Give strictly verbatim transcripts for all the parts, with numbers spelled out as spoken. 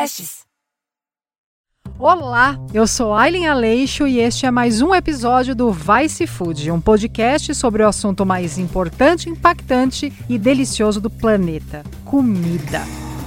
podcasts. Olá, eu sou Aileen Aleixo e este é mais um episódio do Vice Food, um podcast sobre o assunto mais importante, impactante e delicioso do planeta: comida.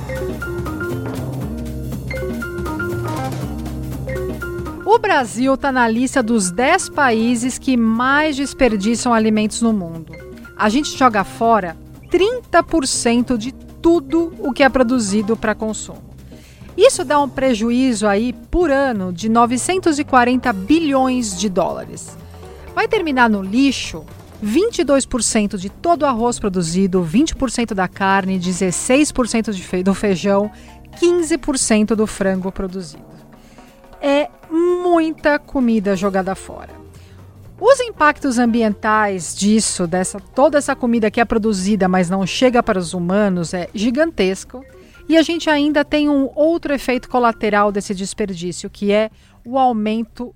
O Brasil está na lista dos dez países que mais desperdiçam alimentos no mundo. A gente joga fora trinta por cento de tudo o que é produzido para consumo. Isso dá um prejuízo aí por ano de novecentos e quarenta bilhões de dólares. Vai terminar no lixo vinte e dois por cento de todo o arroz produzido, vinte por cento da carne, dezesseis por cento de fe- do feijão, quinze por cento do frango produzido. É muita comida jogada fora. Os impactos ambientais disso, dessa, toda essa comida que é produzida, mas não chega para os humanos, é gigantesco. E a gente ainda tem um outro efeito colateral desse desperdício, que é o aumento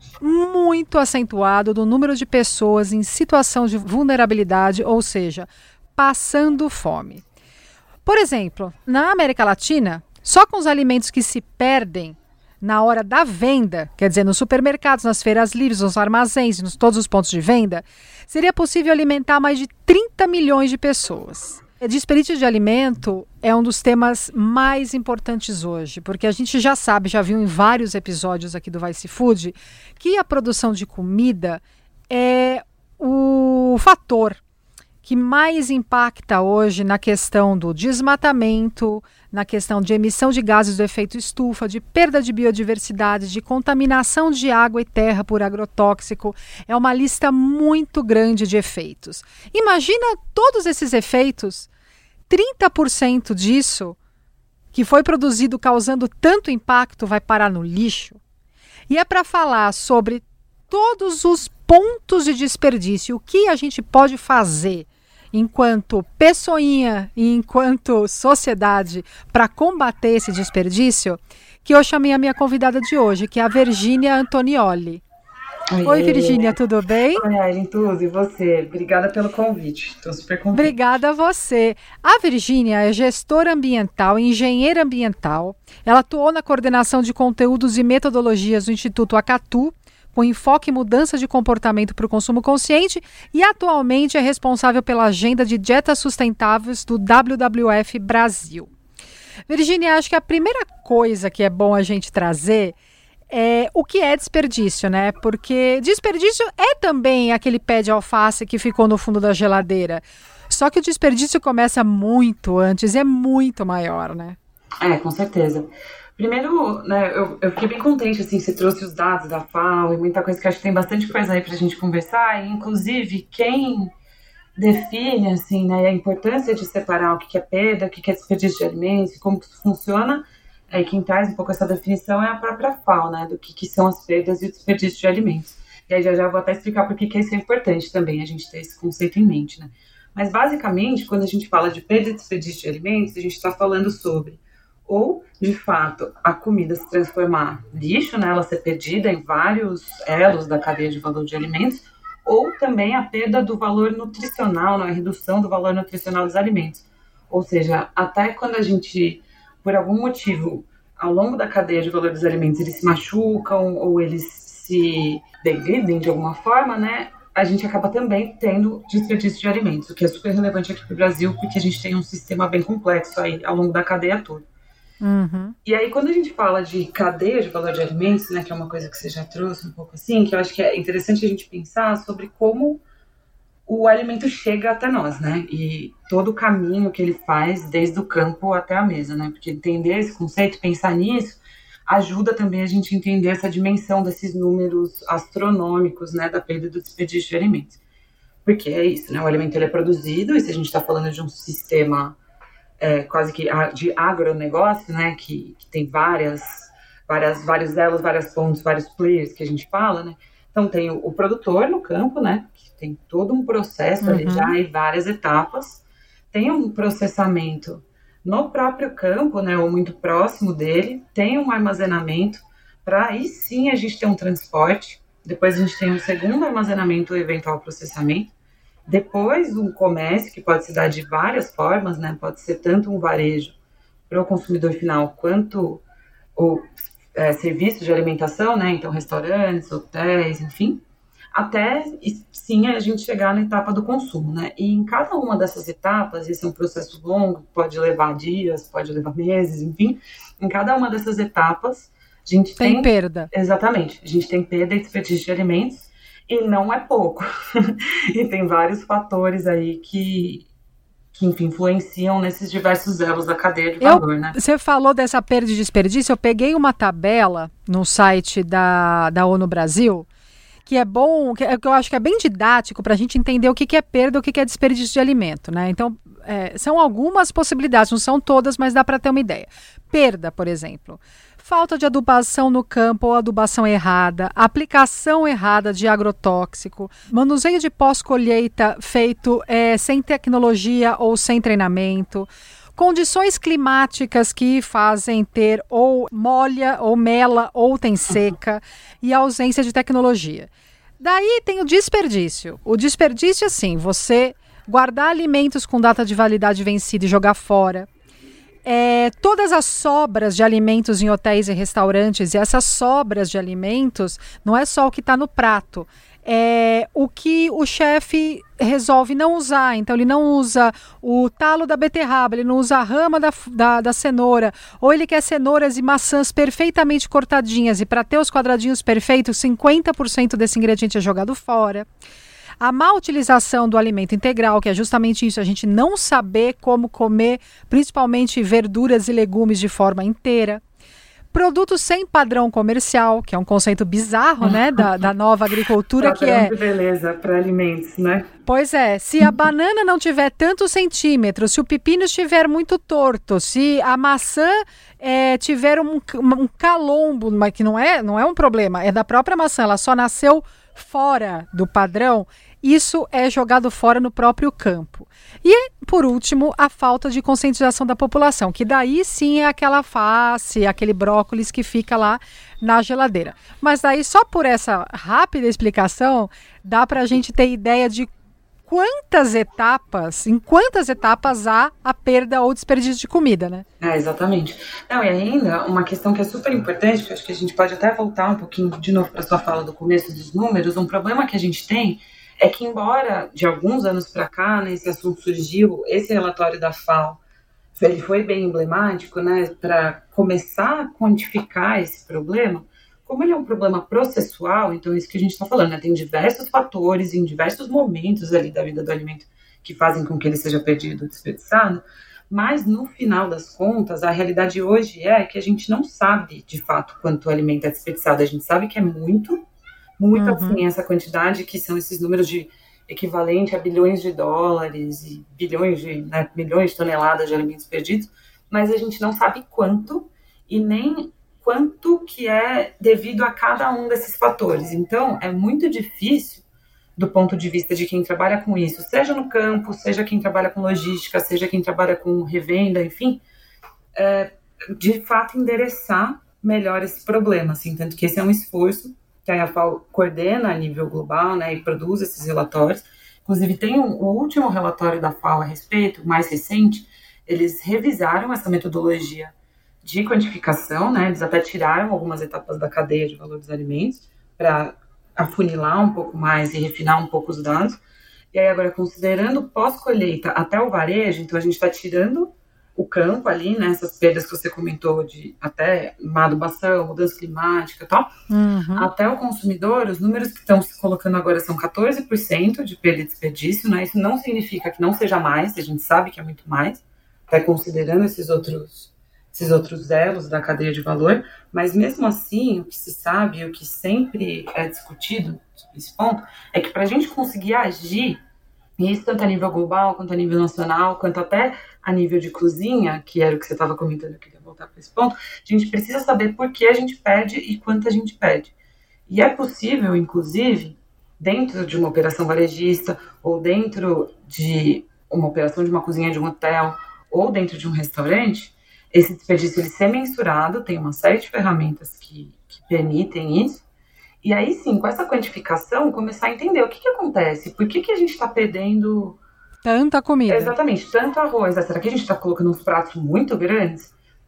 muito acentuado do número de pessoas em situação de vulnerabilidade, ou seja, passando fome. Por exemplo, na América Latina, só com os alimentos que se perdem na hora da venda, quer dizer, nos supermercados, nas feiras livres, nos armazéns, em todos os pontos de venda, seria possível alimentar mais de trinta milhões de pessoas. Desperdício de alimento é um dos temas mais importantes hoje, porque a gente já sabe, já viu em vários episódios aqui do Vice Food, que a produção de comida é o fator que mais impacta hoje na questão do desmatamento, na questão de emissão de gases do efeito estufa, de perda de biodiversidade, de contaminação de água e terra por agrotóxico. É uma lista muito grande de efeitos. Imagina todos esses efeitos, trinta por cento disso que foi produzido causando tanto impacto vai parar no lixo. E é para falar sobre todos os pontos de desperdício, o que a gente pode fazer enquanto pessoinha e enquanto sociedade para combater esse desperdício, que eu chamei a minha convidada de hoje, que é a Virgínia Antonioli. Oi, Oi Virgínia, tudo bem? Oi, Aileen, tudo. E você? Obrigada pelo convite. Estou super contente. Obrigada a você. A Virgínia é gestora ambiental, engenheira ambiental. Ela atuou na coordenação de conteúdos e metodologias do Instituto Acatu, com enfoque em mudança de comportamento para o consumo consciente, e atualmente é responsável pela agenda de dietas sustentáveis do W W F Brasil. Virgínia, acho que a primeira coisa que é bom a gente trazer é o que é desperdício, né? Porque desperdício é também aquele pé de alface que ficou no fundo da geladeira. Só que o desperdício começa muito antes e é muito maior, né? É, com certeza. Primeiro, né, eu, eu fiquei bem contente, assim, você trouxe os dados da FAO e muita coisa, que acho que tem bastante coisa aí pra gente conversar, e inclusive quem define, assim, né, a importância de separar o que é perda, o que é desperdício de alimentos, e como que isso funciona, é, quem traz um pouco essa definição é a própria FAO, né, do que, que são as perdas e o desperdício de alimentos. E aí já já vou até explicar por que que isso é importante também, a gente ter esse conceito em mente, né. Mas basicamente, quando a gente fala de perda e desperdício de alimentos, a gente está falando sobre ou, de fato, a comida se transformar em lixo, né, ela ser perdida em vários elos da cadeia de valor de alimentos, ou também a perda do valor nutricional, né, a redução do valor nutricional dos alimentos. Ou seja, até quando a gente, por algum motivo, ao longo da cadeia de valor dos alimentos, eles se machucam ou eles se degradem de alguma forma, né, a gente acaba também tendo desperdício de alimentos, o que é super relevante aqui para o Brasil, porque a gente tem um sistema bem complexo aí ao longo da cadeia toda. Uhum. E aí, quando a gente fala de cadeia de valor de alimentos, né, que é uma coisa que você já trouxe um pouco assim, que eu acho que é interessante a gente pensar sobre como o alimento chega até nós, né, e todo o caminho que ele faz desde o campo até a mesa, né, porque entender esse conceito, pensar nisso, ajuda também a gente a entender essa dimensão desses números astronômicos, né, da perda do desperdício de alimentos. Porque é isso, né, o alimento ele é produzido, e se a gente está falando de um sistema É, quase que de agronegócio, né, que, que tem várias, várias, vários elos, várias pontes, vários players que a gente fala, né, então tem o, o produtor no campo, né, que tem todo um processo uhum. ali já e várias etapas, tem um processamento no próprio campo, né, ou muito próximo dele, tem um armazenamento, para aí sim a gente ter um transporte, depois a gente tem um segundo armazenamento e eventual processamento, depois um comércio, que pode se dar de várias formas, né? Pode ser tanto um varejo para o consumidor final, quanto ou é, serviços de alimentação, né? Então, restaurantes, hotéis, enfim, até, sim, a gente chegar na etapa do consumo, né? E em cada uma dessas etapas, esse é um processo longo, pode levar dias, pode levar meses, enfim, em cada uma dessas etapas, a gente tem... Tem perda. Exatamente, a gente tem perda e desperdício de alimentos, e não é pouco. E tem vários fatores aí que... que, enfim, influenciam nesses diversos elos da cadeia de valor, eu, né? Você falou dessa perda e desperdício, eu peguei uma tabela no site da, da ONU Brasil, que é bom, que eu acho que é bem didático para a gente entender o que, que é perda e o que, que é desperdício de alimento, né? Então, é, são algumas possibilidades, não são todas, mas dá para ter uma ideia. Perda, por exemplo, falta de adubação no campo ou adubação errada, aplicação errada de agrotóxico, manuseio de pós-colheita feito é, sem tecnologia ou sem treinamento, condições climáticas que fazem ter ou molha, ou mela, ou tem seca, e ausência de tecnologia. Daí tem o desperdício. O desperdício, assim, você guardar alimentos com data de validade vencida e jogar fora. É, todas as sobras de alimentos em hotéis e restaurantes, e essas sobras de alimentos não é só o que está no prato, é o que o chefe resolve não usar. Então ele não usa o talo da beterraba, ele não usa a rama da, da, da cenoura, ou ele quer cenouras e maçãs perfeitamente cortadinhas, e para ter os quadradinhos perfeitos, cinquenta por cento desse ingrediente é jogado fora. A má utilização do alimento integral, que é justamente isso, a gente não saber como comer, principalmente verduras e legumes de forma inteira. Produtos sem padrão comercial, que é um conceito bizarro, né, da, da nova agricultura, que é... Padrão de beleza para alimentos, né? Pois é, se a banana não tiver tantos centímetros, se o pepino estiver muito torto, se a maçã é, tiver um, um calombo, mas que não é, não é um problema, é da própria maçã, ela só nasceu fora do padrão, isso é jogado fora no próprio campo. E, por último, a falta de conscientização da população, que daí sim é aquela face, aquele brócolis que fica lá na geladeira. Mas daí, só por essa rápida explicação, dá para a gente ter ideia de quantas etapas, em quantas etapas há a perda ou desperdício de comida, né? É, exatamente. Não, e ainda, uma questão que é super importante, que acho que a gente pode até voltar um pouquinho de novo para a sua fala do começo dos números, um problema que a gente tem é que, embora de alguns anos para cá, né, esse assunto surgiu, esse relatório da F A O, ele foi bem emblemático, né, para começar a quantificar esse problema. Como ele é um problema processual, então é isso que a gente está falando, né, tem diversos fatores em diversos momentos ali da vida do alimento que fazem com que ele seja perdido ou desperdiçado, mas no final das contas, a realidade hoje é que a gente não sabe de fato quanto o alimento é desperdiçado, a gente sabe que é muito, muito uhum. assim, essa quantidade, que são esses números de equivalente a bilhões de dólares e bilhões de, né, milhões de toneladas de alimentos perdidos, mas a gente não sabe quanto e nem quanto que é devido a cada um desses fatores. Então, é muito difícil, do ponto de vista de quem trabalha com isso, seja no campo, seja quem trabalha com logística, seja quem trabalha com revenda, enfim, é, de fato endereçar melhor esse problema, assim, tanto que esse é um esforço que a F A O coordena a nível global, né, e produz esses relatórios. Inclusive, tem um, o último relatório da F A O a respeito, mais recente, eles revisaram essa metodologia de quantificação, né, eles até tiraram algumas etapas da cadeia de valor dos alimentos para afunilar um pouco mais e refinar um pouco os dados. E aí, agora, considerando pós-colheita até o varejo, então a gente está tirando o campo ali, né, essas perdas que você comentou de até má adubação, mudança climática e tal, uhum. até o consumidor, os números que estão se colocando agora são quatorze por cento de perda e desperdício, né, isso não significa que não seja mais, a gente sabe que é muito mais, até considerando esses outros, esses outros elos da cadeia de valor, mas mesmo assim, o que se sabe, o que sempre é discutido sobre esse ponto, é que para a gente conseguir agir, e isso tanto a nível global, quanto a nível nacional, quanto até a nível de cozinha, que era o que você estava comentando, eu queria voltar para esse ponto, a gente precisa saber por que a gente pede e quanto a gente pede. E é possível, inclusive, dentro de uma operação varejista, ou dentro de uma operação de uma cozinha de um hotel, ou dentro de um restaurante, esse desperdício ele ser mensurado, tem uma série de ferramentas que, que permitem isso. E aí sim, com essa quantificação, começar a entender o que, que acontece, por que, que a gente está perdendo tanta comida. Exatamente, tanto arroz. Será que a gente está colocando uns pratos muito grandes?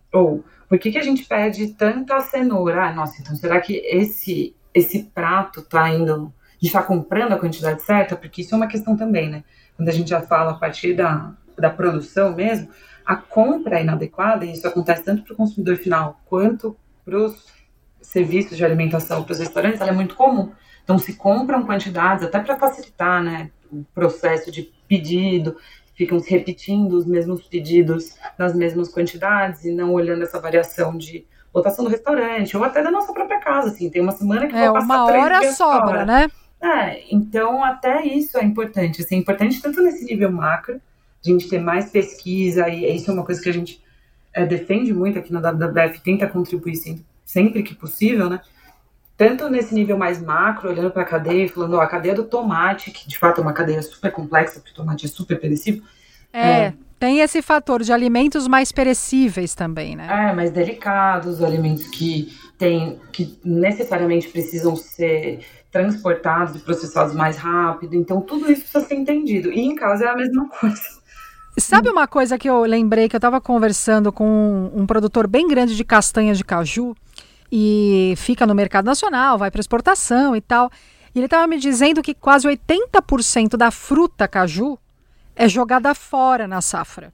Ou, por que, que a gente pede tanta cenoura? Ah, nossa, então será que esse, esse prato tá indo... A gente está comprando a quantidade certa? Porque isso é uma questão também, né? Quando a gente já fala a partir da, da produção mesmo, a compra é inadequada, e isso acontece tanto para o consumidor final quanto para os serviços de alimentação, para os restaurantes, ela é muito comum. Então, se compram quantidades, até para facilitar, né, o processo de pedido, ficam se repetindo os mesmos pedidos nas mesmas quantidades e não olhando essa variação de lotação do restaurante ou até da nossa própria casa, assim. Tem uma semana que é, vou passar uma três hora dias sobra, fora. né? É, então até isso é importante, assim, é importante tanto nesse nível macro, a gente ter mais pesquisa, e isso é uma coisa que a gente é, defende muito aqui na W W F, tenta contribuir sempre, sempre que possível, né? Tanto nesse nível mais macro, olhando para a cadeia e falando, ó, a cadeia do tomate, que de fato é uma cadeia super complexa, porque o tomate é super perecível. É, é, tem esse fator de alimentos mais perecíveis também, né? É, mais delicados, alimentos que, tem, que necessariamente precisam ser transportados e processados mais rápido. Então, tudo isso precisa ser entendido. E em casa é a mesma coisa. Sabe uma coisa que eu lembrei, que eu estava conversando com um, um produtor bem grande de castanhas de caju, e fica no mercado nacional, vai para exportação e tal. E ele estava me dizendo que quase oitenta por cento da fruta caju é jogada fora na safra.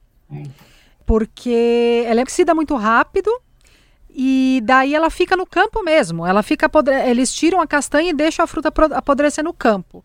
Porque ela é oxida muito rápido e daí ela fica no campo mesmo. Ela fica apodre... Eles tiram a castanha e deixam a fruta apodrecer no campo.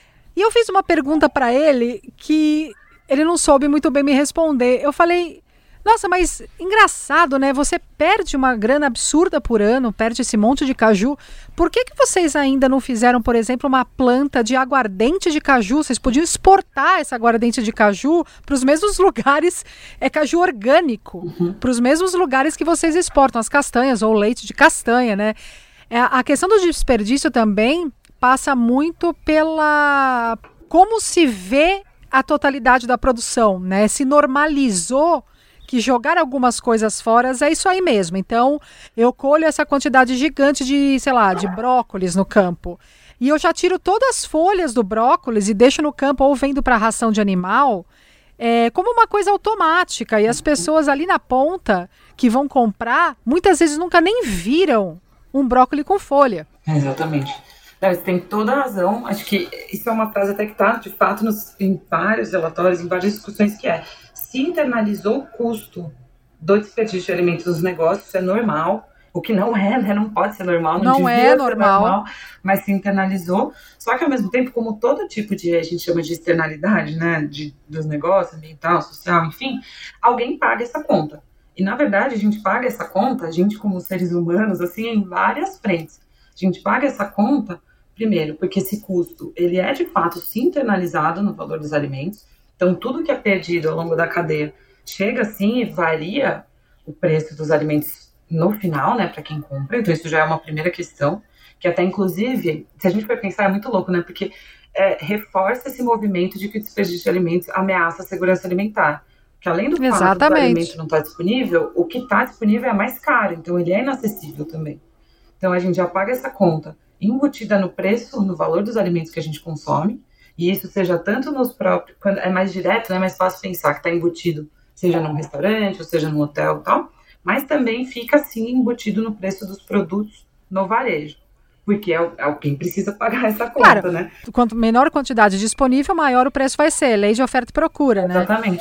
E eu fiz uma pergunta para ele que ele não soube muito bem me responder. Eu falei... Nossa, mas engraçado, né? Você perde uma grana absurda por ano, perde esse monte de caju. Por que que vocês ainda não fizeram, por exemplo, uma planta de aguardente de caju? Vocês podiam exportar essa aguardente de caju para os mesmos lugares, é caju orgânico, uhum. para os mesmos lugares que vocês exportam as castanhas ou leite de castanha, né? É, a questão do desperdício também passa muito pela... como se vê a totalidade da produção, né? Se normalizou que jogar algumas coisas fora é isso aí mesmo. Então, eu colho essa quantidade gigante de, sei lá, de brócolis no campo. E eu já tiro todas as folhas do brócolis e deixo no campo ou vendo para ração de animal, é, como uma coisa automática. E as pessoas ali na ponta que vão comprar, muitas vezes nunca nem viram um brócolis com folha. Exatamente. Não, você tem toda a razão. Acho que isso é uma frase até que está, de fato, nos, em vários relatórios, em várias discussões, que é: se internalizou o custo do desperdício de alimentos nos negócios, isso é normal, o que não é, né? Não pode ser normal, não, não devia é ser normal. normal, mas se internalizou. Só que, ao mesmo tempo, como todo tipo de, a gente chama de externalidade, né, de, dos negócios, ambiental, social, enfim, alguém paga essa conta. E, na verdade, a gente paga essa conta, a gente como seres humanos, assim, em várias frentes. A gente paga essa conta, primeiro, porque esse custo, ele é, de fato, se internalizado no valor dos alimentos. Então, tudo que é perdido ao longo da cadeia chega assim e varia o preço dos alimentos no final, né, para quem compra. Então, isso já é uma primeira questão, que até, inclusive, se a gente for pensar, é muito louco, né, porque é, reforça esse movimento de que o desperdício de alimentos ameaça a segurança alimentar. Porque, além do fato Exatamente. do alimento não estar disponível, o que está disponível é mais caro, então ele é inacessível também. Então, a gente já paga essa conta embutida no preço, no valor dos alimentos que a gente consome. E isso seja tanto nos próprios... Quando é mais direto, né, é mais fácil pensar que está embutido, seja num restaurante, ou seja num hotel e tal, mas também fica, assim, embutido no preço dos produtos no varejo. Porque é, é quem precisa pagar essa conta, claro, né? Quanto menor quantidade disponível, maior o preço vai ser. Lei de oferta e procura, né? Exatamente.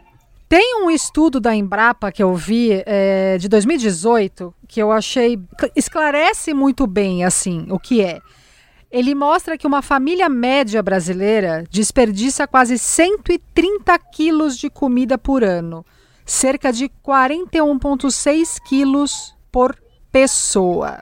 Tem um estudo da Embrapa que eu vi, é, de dois mil e dezoito, que eu achei... esclarece muito bem, assim, o que é. Ele mostra que uma família média brasileira desperdiça quase cento e trinta quilos de comida por ano. Cerca de quarenta e um vírgula seis quilos por pessoa.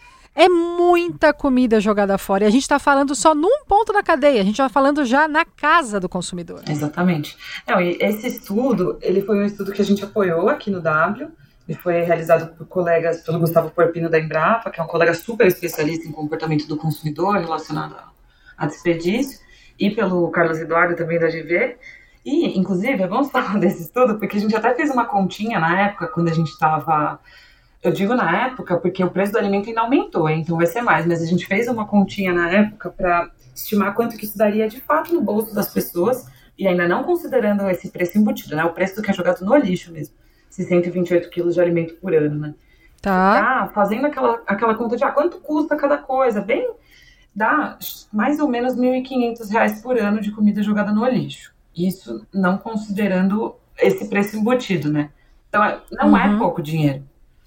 É muita comida jogada fora. E a gente está falando só num ponto da cadeia. A gente está falando já na casa do consumidor. Exatamente. Não, e esse estudo, ele foi um estudo que a gente apoiou aqui no W. Ele foi realizado por colegas, pelo Gustavo Porpino da Embrapa, que é um colega super especialista em comportamento do consumidor relacionado a desperdício, e pelo Carlos Eduardo também da G V. E, inclusive, vamos falar desse estudo, porque a gente até fez uma continha na época, quando a gente estava... Eu digo na época porque o preço do alimento ainda aumentou, então vai ser mais, mas a gente fez uma continha na época para estimar quanto que isso daria de fato no bolso das pessoas, e ainda não considerando esse preço embutido, né, o preço do que é jogado no lixo mesmo. esses cento e vinte e oito quilos de alimento por ano, né? Tá. Tá fazendo aquela, aquela conta de ah, quanto custa cada coisa, bem, dá mais ou menos mil e quinhentos reais por ano de comida jogada no lixo. Isso não considerando esse preço embutido, né? Então, não uhum. é pouco dinheiro.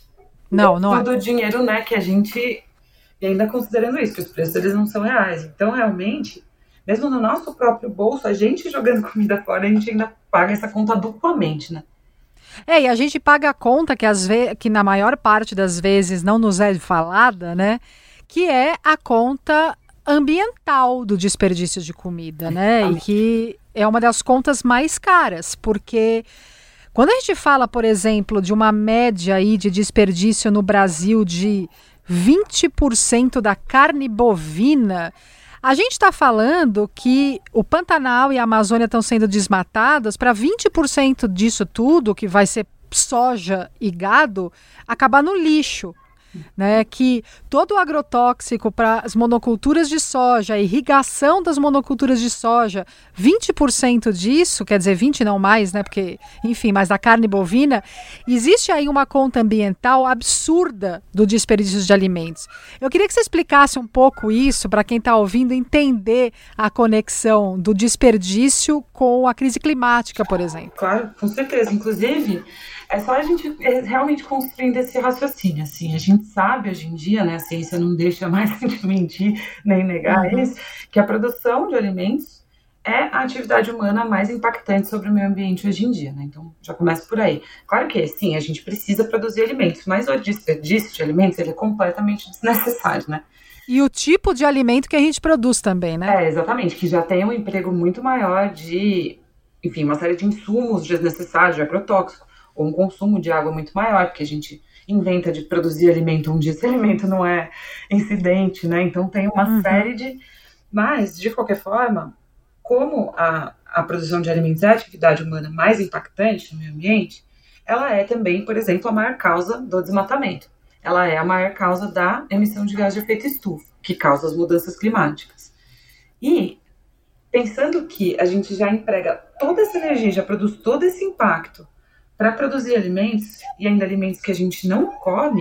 Não, não é. Todo o dinheiro, né, que a gente... E ainda considerando isso, que os preços eles não são reais. Então, realmente, mesmo no nosso próprio bolso, a gente jogando comida fora, a gente ainda paga essa conta duplamente, né? É, e a gente paga a conta que, às ve- que na maior parte das vezes não nos é falada, né? Que é a conta ambiental do desperdício de comida, né? E que é uma das contas mais caras, porque quando a gente fala, por exemplo, de uma média aí de desperdício no Brasil de vinte por cento da carne bovina, a gente está falando que o Pantanal e a Amazônia estão sendo desmatadas para vinte por cento disso tudo, que vai ser soja e gado, acabar no lixo. Né, que todo o agrotóxico para as monoculturas de soja, a irrigação das monoculturas de soja, vinte por cento disso, quer dizer, vinte por cento não mais, né, porque, enfim, mas da carne bovina, existe aí uma conta ambiental absurda do desperdício de alimentos. Eu queria que você explicasse um pouco isso para quem está ouvindo entender a conexão do desperdício com a crise climática, por exemplo. Claro, com certeza. Inclusive, é só a gente realmente construindo esse raciocínio, assim, a gente sabe hoje em dia, né, a ciência não deixa mais a gente mentir nem negar uhum. isso, que a produção de alimentos é a atividade humana mais impactante sobre o meio ambiente hoje em dia, né, então já começa por aí. Claro que, sim, a gente precisa produzir alimentos, mas o desperdício de alimentos, ele é completamente desnecessário, né. E o tipo de alimento que a gente produz também, né? É, exatamente, que já tem um emprego muito maior de, enfim, uma série de insumos desnecessários, de agrotóxico, ou um consumo de água muito maior, porque a gente inventa de produzir alimento um dia, esse alimento não é incidente, né? Então tem uma uhum. série de... Mas, de qualquer forma, como a, a produção de alimentos é a atividade humana mais impactante no meio ambiente, ela é também, por exemplo, a maior causa do desmatamento. Ela é a maior causa da emissão de gás de efeito estufa, que causa as mudanças climáticas. E, pensando que a gente já emprega toda essa energia, já produz todo esse impacto para produzir alimentos, e ainda alimentos que a gente não come,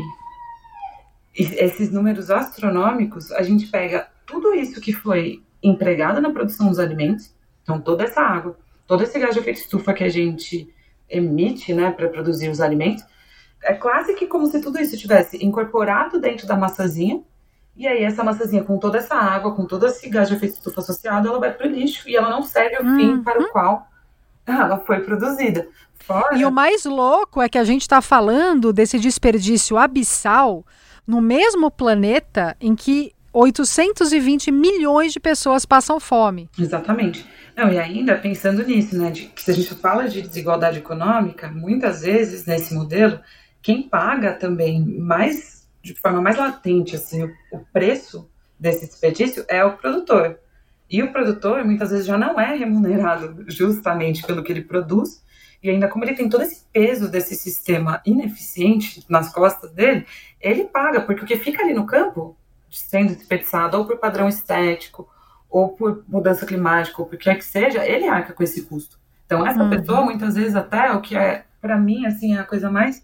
esses números astronômicos, a gente pega tudo isso que foi empregado na produção dos alimentos, então toda essa água, todo esse gás de efeito estufa que a gente emite, né, para produzir os alimentos, é quase que como se tudo isso tivesse incorporado dentro da massazinha, e aí essa massazinha com toda essa água, com todo esse gás de efeito estufa associado, ela vai para o lixo, e ela não serve ao uhum. fim para o qual ela foi produzida. Fora. E o mais louco é que a gente está falando desse desperdício abissal no mesmo planeta em que oitocentos e vinte milhões de pessoas passam fome. Exatamente. Não, e ainda pensando nisso, né, de, que se a gente fala de desigualdade econômica, muitas vezes nesse modelo, quem paga também mais, de forma mais latente, assim, o, o preço desse desperdício é o produtor. E o produtor, muitas vezes, já não é remunerado justamente pelo que ele produz, e ainda como ele tem todo esse peso desse sistema ineficiente nas costas dele, ele paga, porque o que fica ali no campo, sendo desperdiçado ou por padrão estético, ou por mudança climática, ou por que é que seja, ele arca com esse custo. Então, essa uhum. pessoa, muitas vezes, até, o que é, para mim, assim, a coisa mais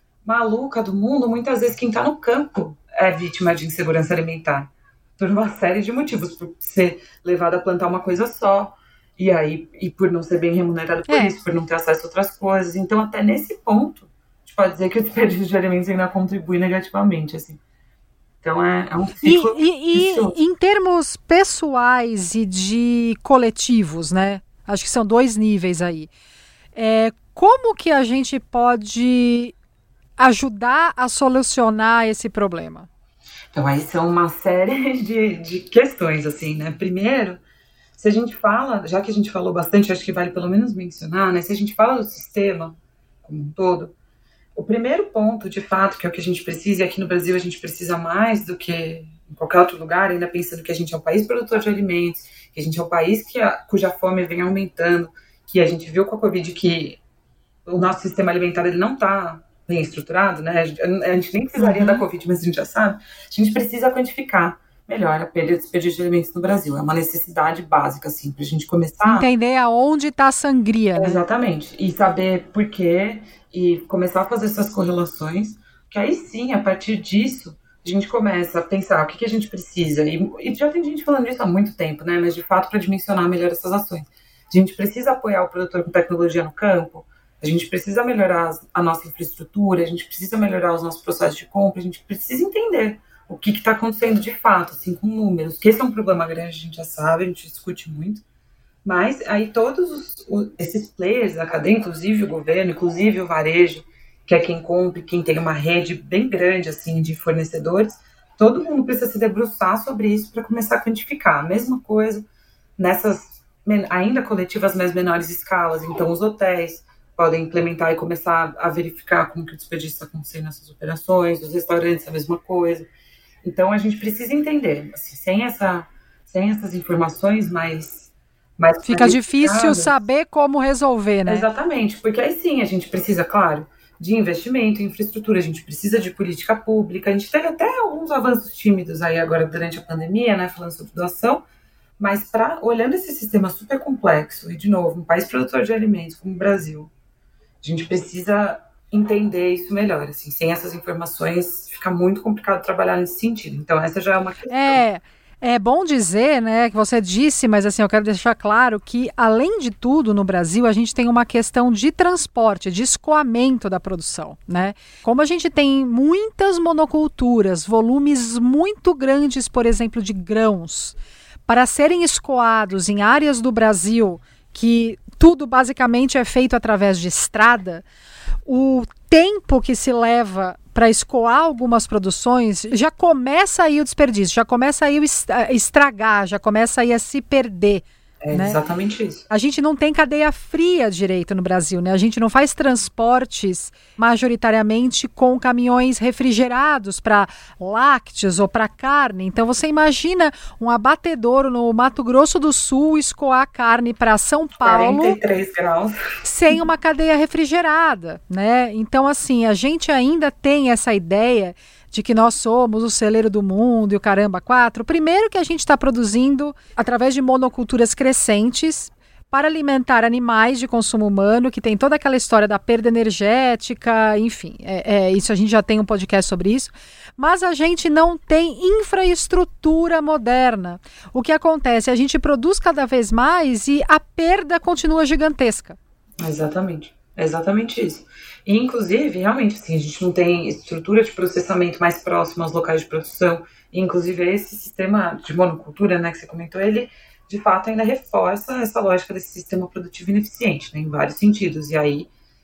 maluca do mundo, muitas vezes quem está no campo é vítima de insegurança alimentar. Por uma série de motivos, por ser levado a plantar uma coisa só, e aí e por não ser bem remunerado por é. isso, por não ter acesso a outras coisas. Então, até nesse ponto, a gente pode dizer que o desperdício de alimentos ainda contribui negativamente, assim. Então, é, é um ciclo. E, e, e em termos pessoais e de coletivos, né? Acho que são dois níveis aí. É, como que a gente pode ajudar a solucionar esse problema? Então, aí são uma série de, de questões, assim, né? Primeiro, se a gente fala, já que a gente falou bastante, acho que vale pelo menos mencionar, né? Se a gente fala do sistema como um todo, o primeiro ponto, de fato, que é o que a gente precisa, e aqui no Brasil a gente precisa mais do que em qualquer outro lugar, ainda pensando que a gente é um país produtor de alimentos, que a gente é um país que a, cuja fome vem aumentando, que a gente viu com a Covid que o nosso sistema alimentar ele não está bem estruturado, né? A gente, a gente nem precisaria uhum. da Covid, mas a gente já sabe. A gente precisa quantificar melhor a perda e desperdício de alimentos no Brasil. É uma necessidade básica, assim, para a gente começar... Entender aonde está a sangria, né? Exatamente. E saber por quê e começar a fazer essas correlações, que aí sim, a partir disso, a gente começa a pensar o que, que a gente precisa. E, e já tem gente falando disso há muito tempo, né? Mas, de fato, para dimensionar melhor essas ações. A gente precisa apoiar o produtor com tecnologia no campo, a gente precisa melhorar a nossa infraestrutura, a gente precisa melhorar os nossos processos de compra, a gente precisa entender o que está acontecendo de fato, assim, com números. Que esse é um problema grande, a gente já sabe, a gente discute muito. Mas aí todos os, os, esses players da cadeia, inclusive o governo, inclusive o varejo, que é quem compra, quem tem uma rede bem grande assim, de fornecedores, todo mundo precisa se debruçar sobre isso para começar a quantificar. A mesma coisa nessas ainda coletivas mais menores escalas. Então os hotéis podem implementar e começar a verificar como que o desperdício está acontecendo nessas operações, os restaurantes a mesma coisa. Então a gente precisa entender, assim, sem, essa, sem essas informações mais... mais Fica difícil saber como resolver, né? Exatamente, porque aí sim a gente precisa, claro, de investimento em infraestrutura, a gente precisa de política pública, a gente teve até alguns avanços tímidos aí agora durante a pandemia, né, falando sobre doação, mas pra, olhando esse sistema super complexo, e de novo, um país produtor de alimentos como o Brasil, a gente precisa entender isso melhor, assim, sem essas informações fica muito complicado trabalhar nesse sentido, então essa já é uma questão. É... É bom dizer, né, que você disse, mas assim, eu quero deixar claro que, além de tudo, no Brasil, a gente tem uma questão de transporte, de escoamento da produção, né? Como a gente tem muitas monoculturas, volumes muito grandes, por exemplo, de grãos, para serem escoados em áreas do Brasil que tudo basicamente é feito através de estrada, o tempo que se leva para escoar algumas produções, já começa aí o desperdício, já começa aí a estragar, já começa aí a se perder. É, né? Exatamente isso. A gente não tem cadeia fria direito no Brasil, né? A gente não faz transportes majoritariamente com caminhões refrigerados para lácteos ou para carne. Então você imagina um abatedouro no Mato Grosso do Sul escoar carne para São Paulo quarenta e três graus sem uma cadeia refrigerada, né? Então assim, a gente ainda tem essa ideia de que nós somos o celeiro do mundo e o caramba quatro. Primeiro que a gente está produzindo através de monoculturas crescentes para alimentar animais de consumo humano, que tem toda aquela história da perda energética, enfim, é, é, isso a gente já tem um podcast sobre isso, mas a gente não tem infraestrutura moderna. O que acontece? A gente produz cada vez mais e a perda continua gigantesca. Exatamente, é exatamente isso. E, inclusive, realmente, assim, a gente não tem estrutura de processamento mais próxima aos locais de produção. E, inclusive, esse sistema de monocultura, né, que você comentou, ele, de fato, ainda reforça essa lógica desse sistema produtivo ineficiente, né, em vários sentidos. E aí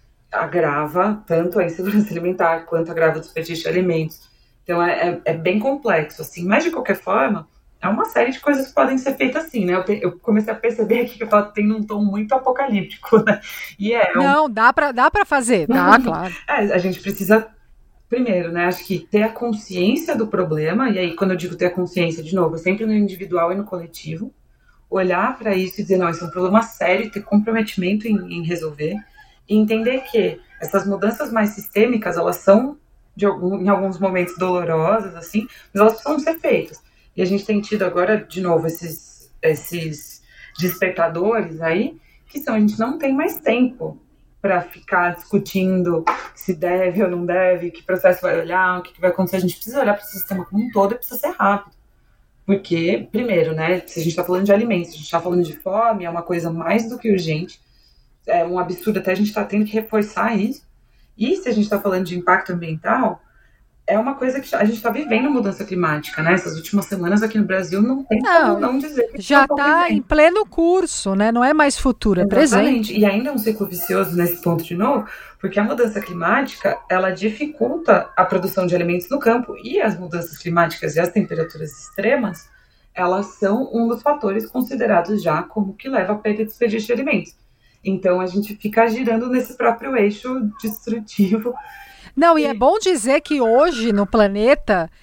agrava tanto a insegurança alimentar quanto agrava o desperdício de alimentos. Então, é, é, é bem complexo, assim. Mas, de qualquer forma, é uma série de coisas que podem ser feitas assim, né? Eu, te, eu comecei a perceber aqui que eu falo que tem um tom muito apocalíptico, né? E é um... Não, dá pra, dá pra fazer, dá, claro. É, a gente precisa, primeiro, né? Acho que ter a consciência do problema, e aí quando eu digo ter a consciência, de novo, é sempre no individual e no coletivo, olhar para isso e dizer, não, isso é um problema sério, ter comprometimento em, em resolver, e entender que essas mudanças mais sistêmicas, elas são, de algum, em alguns momentos, dolorosas, assim, mas elas precisam ser feitas. E a gente tem tido agora, de novo, esses, esses despertadores aí, que são, a gente não tem mais tempo para ficar discutindo se deve ou não deve, que processo vai olhar, o que vai acontecer. A gente precisa olhar para o sistema como um todo e precisa ser rápido. Porque, primeiro, né, se a gente está falando de alimentos, se a gente está falando de fome, é uma coisa mais do que urgente. É um absurdo, até a gente está tendo que reforçar isso. E se a gente está falando de impacto ambiental, é uma coisa que a gente está vivendo mudança climática, né? Essas últimas semanas aqui no Brasil não tem não, como não dizer que já está em pleno curso, né? Não é mais futuro, é Exatamente. presente. E ainda é um ciclo vicioso nesse ponto de novo, porque a mudança climática, ela dificulta a produção de alimentos no campo, e as mudanças climáticas e as temperaturas extremas, elas são um dos fatores considerados já como que leva a perda e desperdício de alimentos. Então a gente fica girando nesse próprio eixo destrutivo. Não, e é bom dizer que hoje no planeta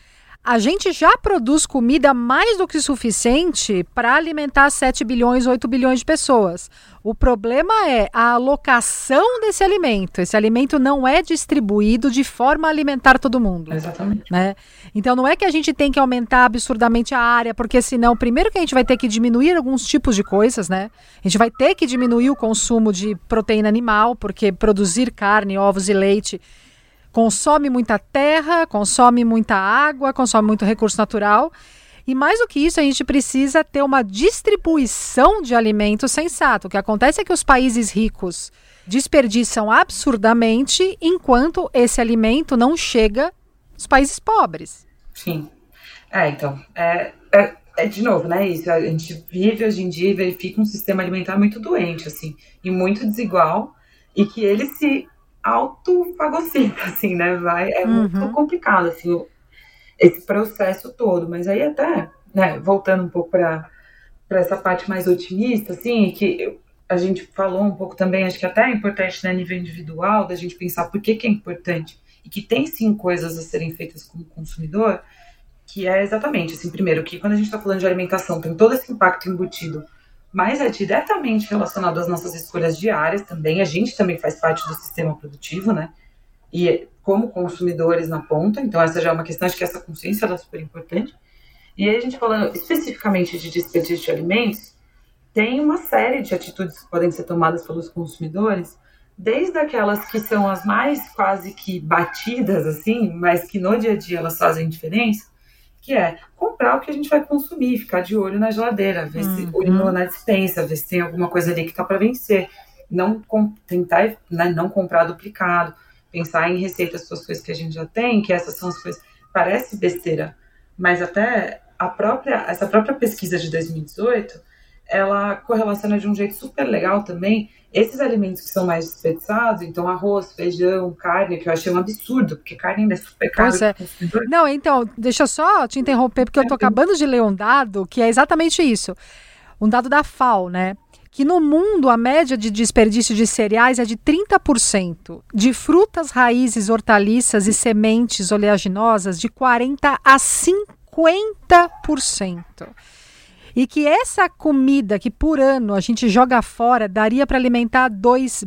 A gente já produz comida mais do que suficiente para alimentar sete bilhões, oito bilhões de pessoas. O problema é a alocação desse alimento. Esse alimento não é distribuído de forma a alimentar todo mundo. Exatamente. Né? Então não é que a gente tem que aumentar absurdamente a área, porque senão, primeiro que a gente vai ter que diminuir alguns tipos de coisas, né? A gente vai ter que diminuir o consumo de proteína animal, porque produzir carne, ovos e leite consome muita terra, consome muita água, consome muito recurso natural. E mais do que isso, a gente precisa ter uma distribuição de alimentos sensato. O que acontece é que os países ricos desperdiçam absurdamente, enquanto esse alimento não chega aos países pobres. Sim. É, então, é, é, é de novo, né, isso, a gente vive hoje em dia e verifica um sistema alimentar muito doente, assim, e muito desigual, e que ele se autofagocita, assim, né, vai, é uhum. muito complicado, assim, esse processo todo, mas aí até, né, voltando um pouco para para essa parte mais otimista, assim, que a gente falou um pouco também, acho que até é importante, né, a nível individual, da gente pensar por que que é importante, e que tem sim coisas a serem feitas como consumidor, que é exatamente, assim, primeiro, que quando a gente está falando de alimentação, tem todo esse impacto embutido, mas é diretamente relacionado às nossas escolhas diárias também, a gente também faz parte do sistema produtivo, né, e como consumidores na ponta, então essa já é uma questão, acho que essa consciência ela é super importante. E aí a gente falando especificamente de desperdício de alimentos, tem uma série de atitudes que podem ser tomadas pelos consumidores, desde aquelas que são as mais quase que batidas, assim, mas que no dia a dia elas fazem diferença, que é comprar o que a gente vai consumir, ficar de olho na geladeira, ver uhum. se olho na despensa, ver se tem alguma coisa ali que tá para vencer, não com, tentar né, não comprar duplicado, pensar em receitas das coisas que a gente já tem, que essas são as coisas, parece besteira, mas até a própria, essa própria pesquisa de dois mil e dezoito, ela correlaciona de um jeito super legal também esses alimentos que são mais desperdiçados, então arroz, feijão, carne, que eu achei um absurdo, porque carne ainda é super caro. Pois é. Não, então, deixa eu só te interromper, porque eu tô acabando de ler um dado que é exatamente isso. Um dado da F A O, né? Que no mundo a média de desperdício de cereais é de trinta por cento, de frutas, raízes, hortaliças e sementes oleaginosas de quarenta por cento a cinquenta por cento. E que essa comida que por ano a gente joga fora daria para alimentar dois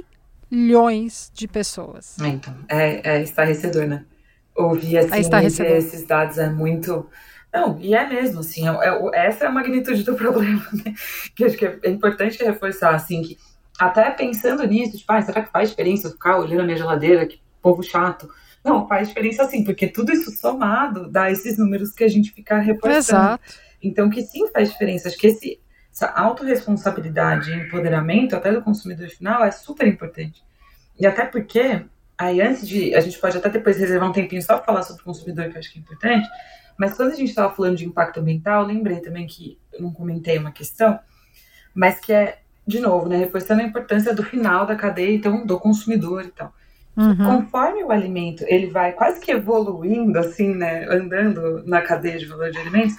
bilhões de pessoas. Então, é, é estarrecedor, né? Ouvir assim, é estarrecedor. Esses dados é muito... Não, e é mesmo, assim, é, é, essa é a magnitude do problema, né? Que acho que é, é importante reforçar, assim, que até pensando nisso, tipo, ah, será que faz diferença eu ficar olhando a minha geladeira, que povo chato? Não, faz diferença sim, porque tudo isso somado dá esses números que a gente fica reforçando. Exato. Então, que sim faz diferença. Acho que esse, essa autorresponsabilidade e empoderamento até do consumidor final é super importante. E até porque, aí antes de... A gente pode até depois reservar um tempinho só para falar sobre o consumidor, que eu acho que é importante, mas quando a gente estava falando de impacto ambiental, eu lembrei também que eu não comentei uma questão, mas que é, de novo, né, reforçando a importância do final da cadeia, então, do consumidor e tal. Uhum. Conforme o alimento, ele vai quase que evoluindo, assim, né, andando na cadeia de valor de alimentos,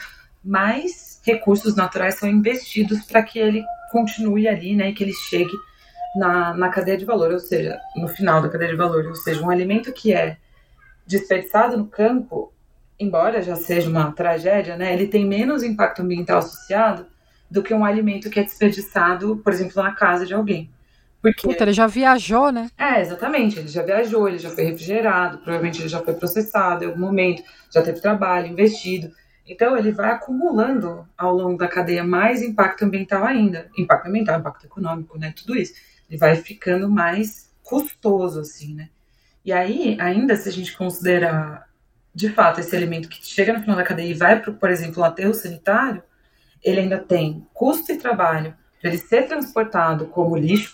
mais recursos naturais são investidos para que ele continue ali, né, e que ele chegue na, na cadeia de valor, ou seja, no final da cadeia de valor, ou seja, um alimento que é desperdiçado no campo, embora já seja uma tragédia, né, ele tem menos impacto ambiental associado do que um alimento que é desperdiçado, por exemplo, na casa de alguém. Porque... Puta, ele já viajou, né? É, exatamente, ele já viajou, ele já foi refrigerado, provavelmente ele já foi processado em algum momento, já teve trabalho, investido. Então, ele vai acumulando ao longo da cadeia mais impacto ambiental ainda. Impacto ambiental, impacto econômico, né? Tudo isso. Ele vai ficando mais custoso, assim, né? E aí, ainda se a gente considera, de fato, esse alimento que chega no final da cadeia e vai para, por exemplo, um aterro sanitário, ele ainda tem custo e trabalho para ele ser transportado como lixo.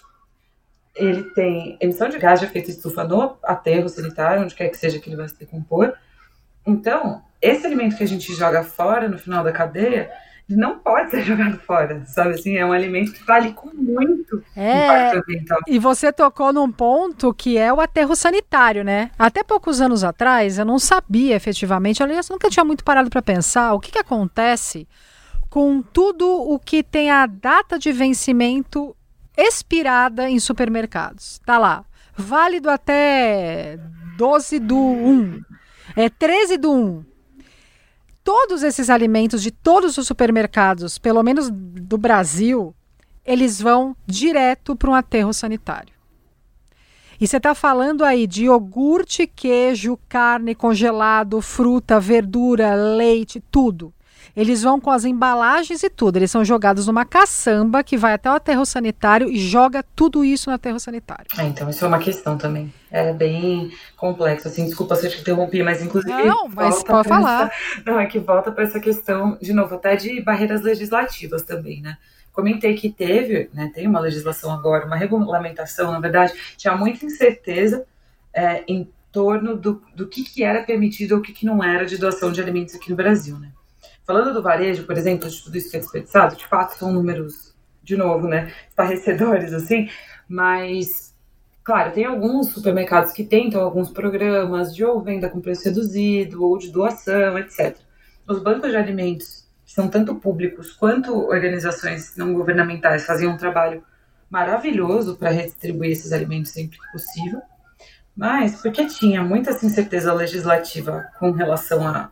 Ele tem emissão de gás de efeito estufa no aterro sanitário, onde quer que seja que ele vai se decompor. Então, esse alimento que a gente joga fora no final da cadeia, ele não pode ser jogado fora, sabe assim? É um alimento que está ali com muito é, impacto ambiental. E você tocou num ponto que é o aterro sanitário, né? Até poucos anos atrás, eu não sabia efetivamente, aliás, nunca tinha muito parado para pensar o que, que acontece com tudo o que tem a data de vencimento expirada em supermercados. Tá lá, válido até doze do um. É treze do um. todos esses alimentos de todos os supermercados, pelo menos do Brasil, eles vão direto para um aterro sanitário. E você está falando aí de iogurte, queijo, carne, congelado, fruta, verdura, leite, tudo. Eles vão com as embalagens e tudo. Eles são jogados numa caçamba que vai até o aterro sanitário e joga tudo isso no aterro sanitário. É, então isso é uma questão também. É bem complexo, assim, desculpa se eu te interrompi, mas inclusive... Não, mas pode falar. Essa, não, é que volta para essa questão, de novo, até de barreiras legislativas também, né? Comentei que teve, né, tem uma legislação agora, uma regulamentação, na verdade, tinha muita incerteza é, em torno do, do que, que era permitido ou o que, que não era de doação de alimentos aqui no Brasil, né? Falando do varejo, por exemplo, de tudo isso que é desperdiçado, de fato são números, de novo, né, estarrecedores, assim, mas, claro, tem alguns supermercados que tentam alguns programas de ou venda com preço reduzido, ou de doação, etcétera. Os bancos de alimentos, que são tanto públicos quanto organizações não governamentais, faziam um trabalho maravilhoso para redistribuir esses alimentos sempre que possível, mas porque tinha muita incerteza legislativa com relação a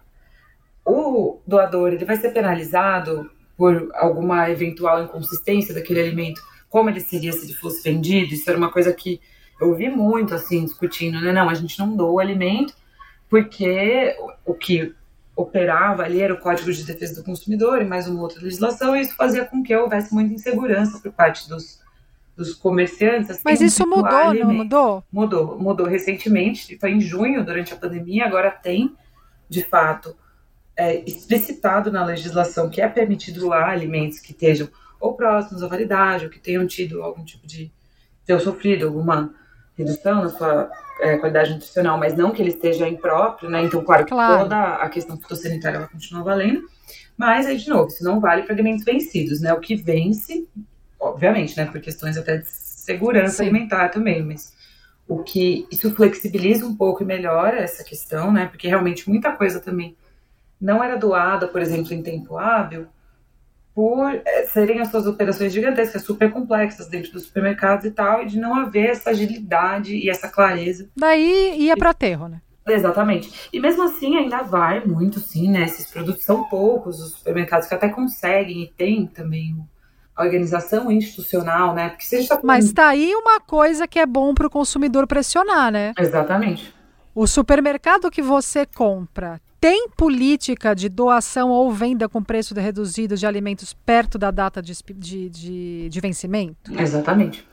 o doador, ele vai ser penalizado por alguma eventual inconsistência daquele alimento, como ele seria se ele fosse vendido. Isso era uma coisa que eu ouvi muito, assim, discutindo, né? Não, a gente não doa o alimento porque o que operava ali era o Código de Defesa do Consumidor e mais uma outra legislação, e isso fazia com que houvesse muita insegurança por parte dos, dos comerciantes. Assim, mas isso mudou, não mudou? Mudou, mudou recentemente, foi em junho, durante a pandemia, agora tem, de fato, É, explicitado na legislação que é permitido lá alimentos que estejam ou próximos à validade, ou que tenham tido algum tipo de, tenham sofrido alguma redução na sua é, qualidade nutricional, mas não que ele esteja impróprio, né? Então, claro, claro. que toda a questão fitossanitária ela continua valendo, mas aí, de novo, isso não vale para alimentos vencidos, né? O que vence, obviamente, né? Por questões até de segurança Sim. alimentar também, mas o que isso flexibiliza um pouco e melhora essa questão, né? Porque realmente muita coisa também não era doada, por exemplo, em tempo hábil, por é, serem as suas operações gigantescas, super complexas dentro dos supermercados e tal, e de não haver essa agilidade e essa clareza. Daí ia para aterro, né? Exatamente. E mesmo assim ainda vai muito, sim, né? Esses produtos são poucos, os supermercados que até conseguem e tem também a organização institucional, né? Porque se a gente tá falando... Mas tá aí uma coisa que é bom para o consumidor pressionar, né? Exatamente. O supermercado que você compra tem política de doação ou venda com preço reduzido de alimentos perto da data de, de, de, de vencimento? Exatamente.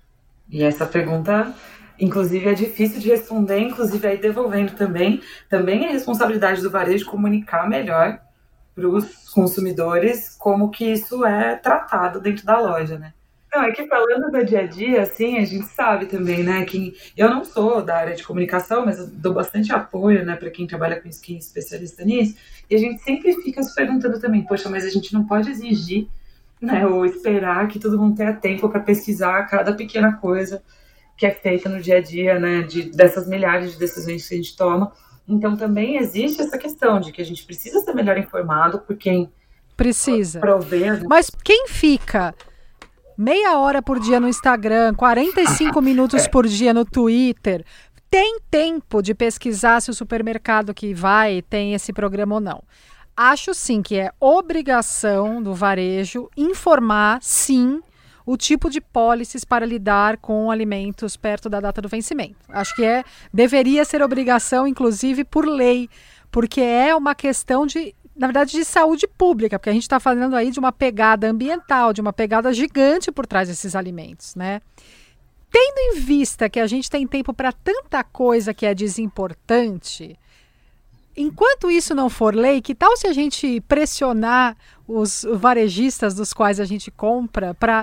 E essa pergunta, inclusive, é difícil de responder, inclusive aí devolvendo também. Também é responsabilidade do varejo comunicar melhor para os consumidores como que isso é tratado dentro da loja, né? Não, é que falando do dia a dia, assim, a gente sabe também, né, que eu não sou da área de comunicação, mas eu dou bastante apoio, né, para quem trabalha com skin, especialista nisso, e a gente sempre fica se perguntando também, poxa, mas a gente não pode exigir, né, ou esperar que todo mundo tenha tempo para pesquisar cada pequena coisa que é feita no dia a dia, né, de, dessas milhares de decisões que a gente toma. Então também existe essa questão de que a gente precisa ser melhor informado por quem precisa provê. Né? Mas quem fica meia hora por dia no Instagram, quarenta e cinco minutos por dia no Twitter, tem tempo de pesquisar se o supermercado que vai tem esse programa ou não. Acho sim que é obrigação do varejo informar, sim, o tipo de pólices para lidar com alimentos perto da data do vencimento. Acho que é, deveria ser obrigação, inclusive, por lei, porque é uma questão de, na verdade, de saúde pública, porque a gente está falando aí de uma pegada ambiental, de uma pegada gigante por trás desses alimentos, né? Tendo em vista que a gente tem tempo para tanta coisa que é desimportante, enquanto isso não for lei, que tal se a gente pressionar os varejistas dos quais a gente compra para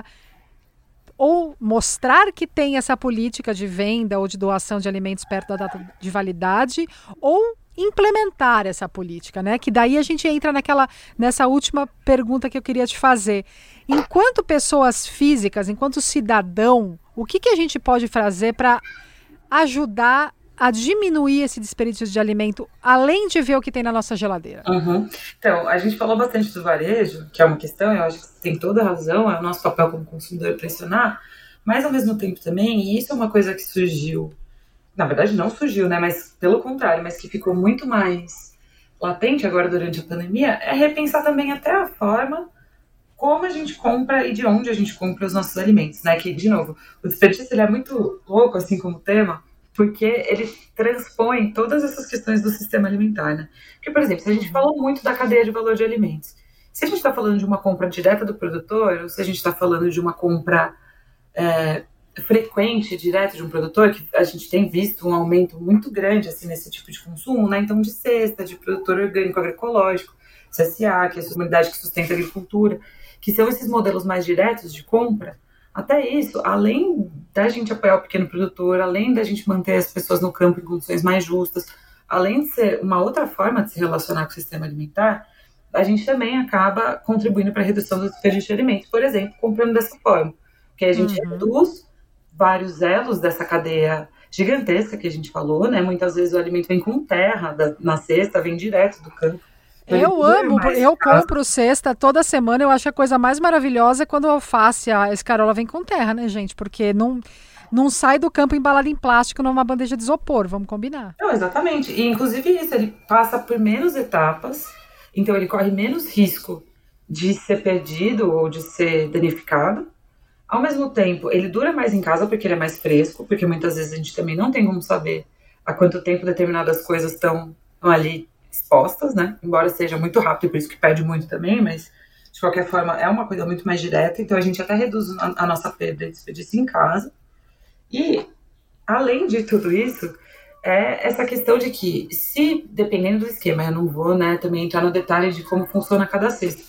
ou mostrar que tem essa política de venda ou de doação de alimentos perto da data de validade, ou implementar essa política, né? Que daí a gente entra naquela, nessa última pergunta que eu queria te fazer. Enquanto pessoas físicas, enquanto cidadão, o que, que a gente pode fazer para ajudar a diminuir esse desperdício de alimento, além de ver o que tem na nossa geladeira? Uhum. Então, a gente falou bastante do varejo, que é uma questão, eu acho que você tem toda a razão, é o nosso papel como consumidor pressionar, mas ao mesmo tempo também, e isso é uma coisa que surgiu, na verdade não surgiu, né, mas pelo contrário, mas que ficou muito mais latente agora durante a pandemia, é repensar também até a forma como a gente compra e de onde a gente compra os nossos alimentos, né? Que, de novo, o desperdício ele é muito louco, assim como tema, porque ele transpõe todas essas questões do sistema alimentar, né? Porque, por exemplo, se a gente falou muito da cadeia de valor de alimentos, se a gente está falando de uma compra direta do produtor, ou se a gente está falando de uma compra é, frequente, direta de um produtor, que a gente tem visto um aumento muito grande assim, nesse tipo de consumo, né? Então, de cesta, de produtor orgânico agroecológico, C S A, que é a comunidade que sustenta a agricultura, que são esses modelos mais diretos de compra. Até isso, além da gente apoiar o pequeno produtor, além da gente manter as pessoas no campo em condições mais justas, além de ser uma outra forma de se relacionar com o sistema alimentar, a gente também acaba contribuindo para a redução do desperdício de alimentos, por exemplo, comprando dessa forma, que a gente uhum. reduz vários elos dessa cadeia gigantesca que a gente falou, né? Muitas vezes o alimento vem com terra da, na cesta, vem direto do campo. Eu amo, eu compro cesta toda semana, eu acho a coisa mais maravilhosa é quando o alface, a escarola vem com terra, né, gente? Porque não, não sai do campo embalado em plástico numa bandeja de isopor, vamos combinar. Não, exatamente, e inclusive isso, ele passa por menos etapas, então ele corre menos risco de ser perdido ou de ser danificado. Ao mesmo tempo, ele dura mais em casa porque ele é mais fresco, porque muitas vezes a gente também não tem como saber há quanto tempo determinadas coisas estão ali expostas, né? Embora seja muito rápido, por isso que perde muito também, mas de qualquer forma é uma coisa muito mais direta, então a gente até reduz a, a nossa perda de desperdício em casa. E, além de tudo isso, é essa questão de que, se, dependendo do esquema, eu não vou, né, também entrar no detalhe de como funciona cada cesta,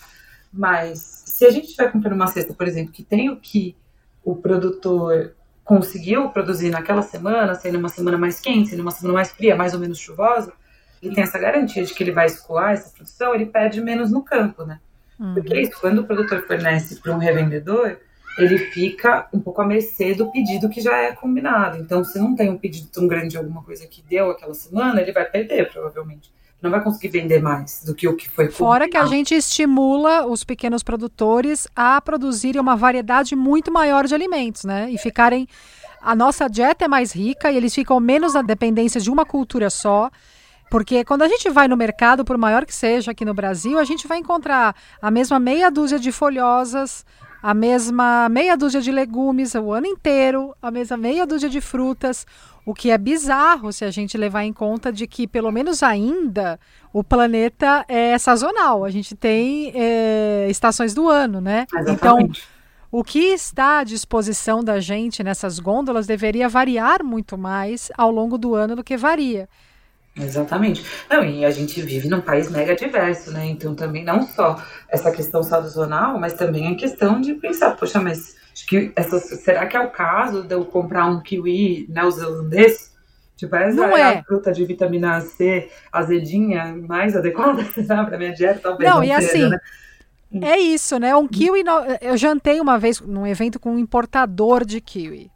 mas se a gente estiver comprando uma cesta, por exemplo, que tem o que o produtor conseguiu produzir naquela semana, sendo uma semana mais quente, sendo uma semana mais fria, mais ou menos chuvosa, ele tem essa garantia de que ele vai escoar essa produção, ele perde menos no campo, né? Uhum. Porque é isso, quando o produtor fornece para um revendedor, ele fica um pouco à mercê do pedido que já é combinado. Então, se não tem um pedido tão grande de alguma coisa que deu aquela semana, ele vai perder, provavelmente. Não vai conseguir vender mais do que o que foi combinado. Fora que a gente estimula os pequenos produtores a produzirem uma variedade muito maior de alimentos, né? E ficarem... A nossa dieta é mais rica e eles ficam menos na dependência de uma cultura só. Porque quando a gente vai no mercado, por maior que seja aqui no Brasil, a gente vai encontrar a mesma meia dúzia de folhosas, a mesma meia dúzia de legumes o ano inteiro, a mesma meia dúzia de frutas, o que é bizarro se a gente levar em conta de que, pelo menos ainda, o planeta é sazonal. A gente tem é, estações do ano, né? Exatamente. Então, o que está à disposição da gente nessas gôndolas deveria variar muito mais ao longo do ano do que varia. Exatamente. Não, e a gente vive num país mega diverso, né? Então também não só essa questão sazonal, mas também a questão de pensar, poxa, mas acho que essa, será que é o caso de eu comprar um kiwi neozelandês? Tipo, essa não é, é a fruta de vitamina C azedinha mais adequada para minha dieta, talvez. Não, não e seja, assim, né? É isso, né? Um kiwi, eu jantei uma vez num evento com um importador de kiwi.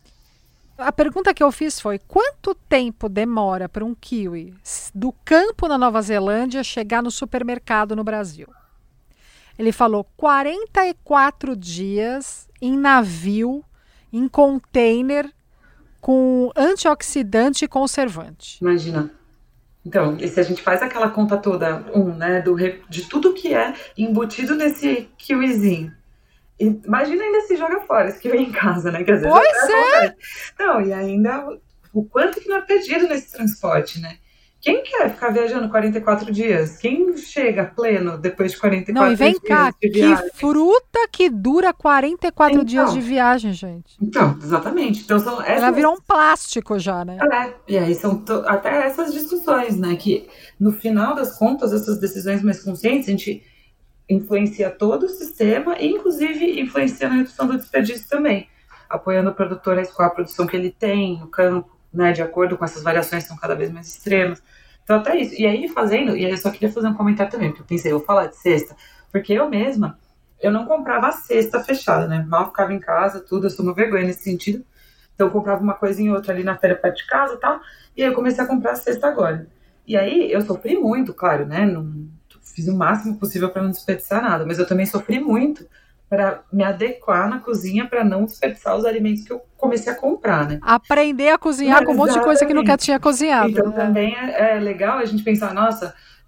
A pergunta que eu fiz foi: quanto tempo demora para um kiwi do campo na Nova Zelândia chegar no supermercado no Brasil? Ele falou quarenta e quatro dias em navio, em container, com antioxidante e conservante. Imagina. Então, e se a gente faz aquela conta toda, um, né, do, de tudo que é embutido nesse kiwizinho, imagina ainda se joga fora esse kiwi em casa, né? Que às vezes pois é! Não, e ainda o quanto que não é perdido nesse transporte, né? Quem quer ficar viajando quarenta e quatro dias? Quem chega pleno depois de quarenta e quatro dias? Não, e vem cá, que fruta que dura quarenta e quatro então, dias de viagem, gente. Então, exatamente. Então, são essas... Ela virou um plástico já, né? É, e aí são to... até essas discussões, né? Que no final das contas, essas decisões mais conscientes, a gente influencia todo o sistema e, inclusive, influencia na redução do desperdício também, apoiando o produtor a escoar a produção que ele tem no campo, né, de acordo com essas variações que são cada vez mais extremas. Então, até isso. E aí, fazendo... E aí, eu só queria fazer um comentário também, porque eu pensei, eu vou falar de cesta, porque eu mesma, eu não comprava a cesta fechada, né? Mal ficava em casa, tudo, eu sou uma vergonha nesse sentido. Então, eu comprava uma coisinha ou outra ali na feira perto de casa e tal, e aí eu comecei a comprar a cesta agora. E aí, eu sofri muito, claro, né? Não... Fiz o máximo possível para não desperdiçar nada, mas eu também sofri muito para me adequar na cozinha para não desperdiçar os alimentos que eu comecei a comprar, né? Aprender a cozinhar é, com um monte de coisa que nunca tinha cozinhado. Então né? também é, é legal a gente pensar, nossa,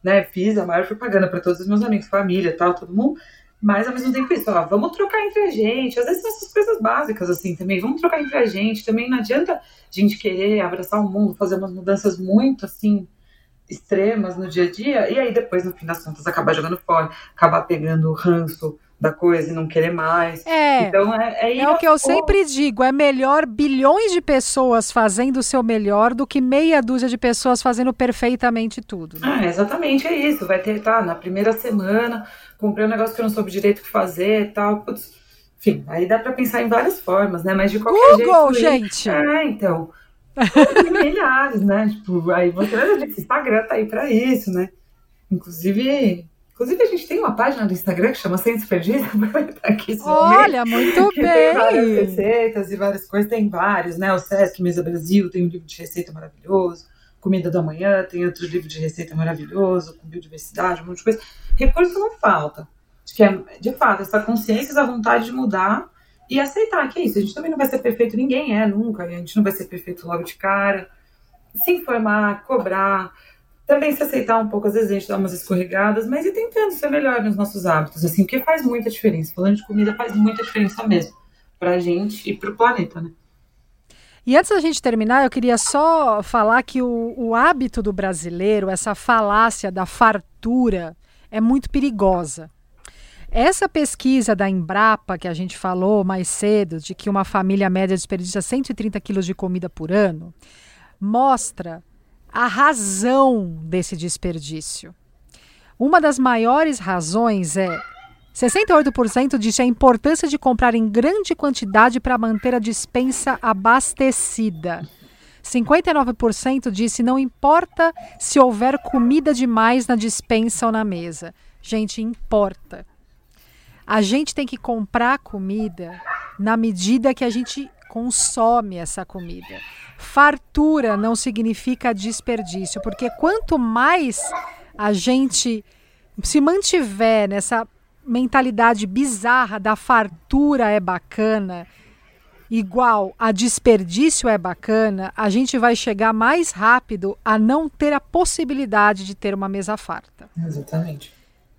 né, fiz a maior propaganda para todos os meus amigos, família, tal, todo mundo, mas ao mesmo tempo isso, ó, vamos trocar entre a gente, às vezes são essas coisas básicas assim também, vamos trocar entre a gente, também não adianta a gente querer abraçar o mundo, fazer umas mudanças muito assim, extremas no dia a dia, e aí depois no fim das contas acabar jogando fora, acabar pegando o ranço da coisa e não querer mais. É, então, é, é, é o que eu sempre digo, é melhor bilhões de pessoas fazendo o seu melhor do que meia dúzia de pessoas fazendo perfeitamente tudo. Né? Ah, exatamente, é isso, vai ter, tá, na primeira semana, comprei um negócio que eu não soube direito o que fazer e tal, putz, enfim, aí dá pra pensar em várias formas, né, mas de qualquer Google, jeito... gente! É, então, tem milhares, né, tipo, aí você vai ver que o Instagram tá aí pra isso, né, inclusive... Inclusive, a gente tem uma página do Instagram que chama Sem Desperdício. Aqui, olha, muito que bem! Tem várias receitas e várias coisas. Tem vários, né? O Sesc Mesa Brasil tem um livro de receita maravilhoso. Comida da Manhã tem outro livro de receita maravilhoso. Com biodiversidade, um monte de coisa. Recurso não falta. Acho que é, de fato, essa consciência, essa vontade de mudar e aceitar que é isso. A gente também não vai ser perfeito, ninguém é nunca. A gente não vai ser perfeito logo de cara. Se informar, cobrar... Também se aceitar um pouco, às vezes a gente dá umas escorregadas, mas ir tentando ser melhor nos nossos hábitos, assim, porque faz muita diferença. Falando de comida, faz muita diferença mesmo, pra gente e pro planeta, né? E antes da gente terminar, eu queria só falar que o, o hábito do brasileiro, essa falácia da fartura, é muito perigosa. Essa pesquisa da Embrapa, que a gente falou mais cedo, de que uma família média desperdiça cento e trinta quilos de comida por ano, mostra a razão desse desperdício. Uma das maiores razões é sessenta e oito por cento disse a importância de comprar em grande quantidade para manter a despensa abastecida. cinquenta e nove por cento disse não importa se houver comida demais na despensa ou na mesa. Gente, importa. A gente tem que comprar comida na medida que a gente consome essa comida. Fartura não significa desperdício, porque quanto mais a gente se mantiver nessa mentalidade bizarra da fartura é bacana, igual a desperdício é bacana, a gente vai chegar mais rápido a não ter a possibilidade de ter uma mesa farta. Exatamente.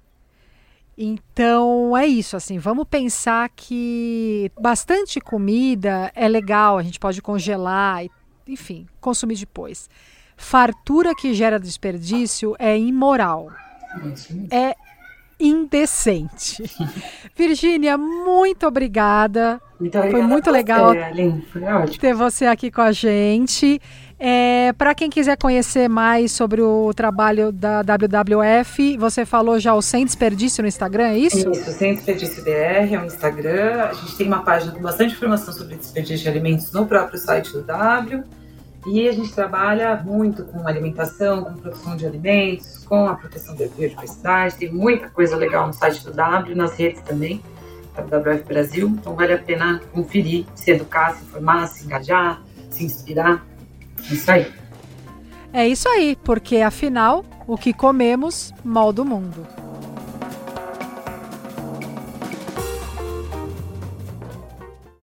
Então é isso, assim, vamos pensar que bastante comida é legal, a gente pode congelar, e, enfim, consumir depois. Fartura que gera desperdício é imoral, é indecente. Virgínia, muito obrigada. Muito obrigada. Foi muito legal você, Aline. Foi ótimo ter você aqui com a gente. É, para quem quiser conhecer mais sobre o trabalho da W W F, você falou já o Sem Desperdício no Instagram, é isso? Isso, Sem Desperdício B R é o Instagram. A gente tem uma página com bastante informação sobre desperdício de alimentos no próprio site do W. E a gente trabalha muito com alimentação, com produção de alimentos, com a proteção da biodiversidade. Tem muita coisa legal no site do W, nas redes também, da W W F Brasil. Então vale a pena conferir, se educar, se informar, se engajar, se inspirar. É isso aí. É isso aí, porque afinal, o que comemos molda o mundo.